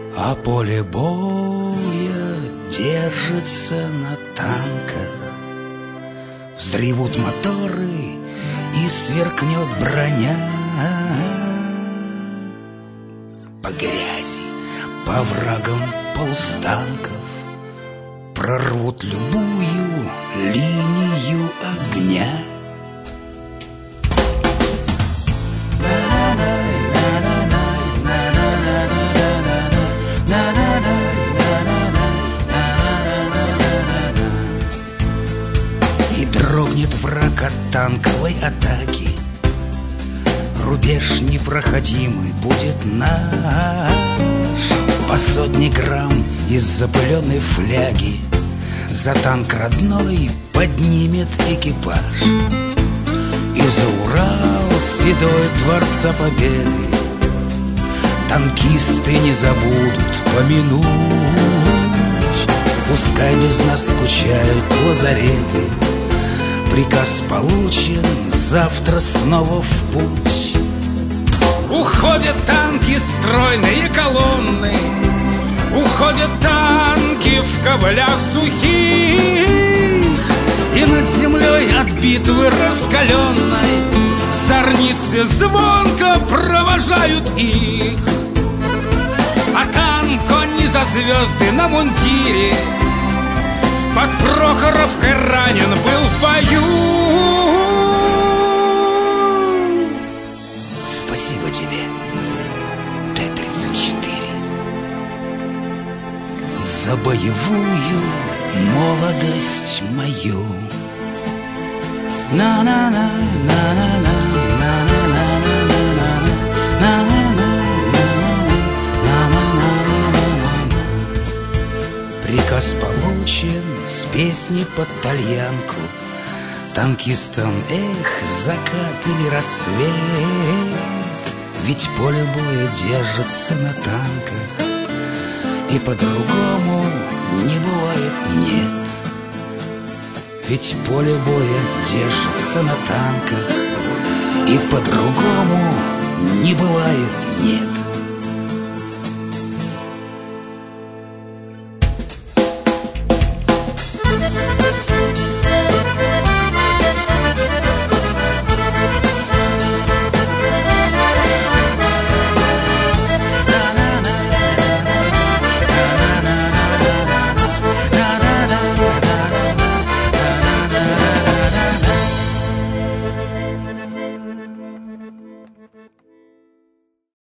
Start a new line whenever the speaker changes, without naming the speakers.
А поле боя держится на танках. Взревут моторы и сверкнет броня. По грязи, по врагам полустанков прорвут любую линию огня. И дрогнет враг от танковой атаки. Рубеж непроходимый будет наш. По 100 грамм из запыленной фляги за танк родной поднимет экипаж. И за Урал седой Творца Победы танкисты не забудут помянуть. Пускай без нас скучают лазареты. Приказ получен, завтра снова в путь. Уходят танки, стройные колонны. Уходят танки в каблях сухих. И над землей от битвы раскаленной зорницы звонко провожают их. А танк, он не за звезды на мундире, под Прохоровкой ранен был в бою. Спасибо тебе, Т-34, за боевую молодость мою. На-на-на, на-на-на, на-на-на, на-на-на, на-на-на. Приказ получен, с песней под тальянку. Танкистам, эх, закат или рассвет. Ведь поле боя держится на танках, и по-другому не бывает, нет. Ведь поле боя держится на танках, и по-другому не бывает, нет.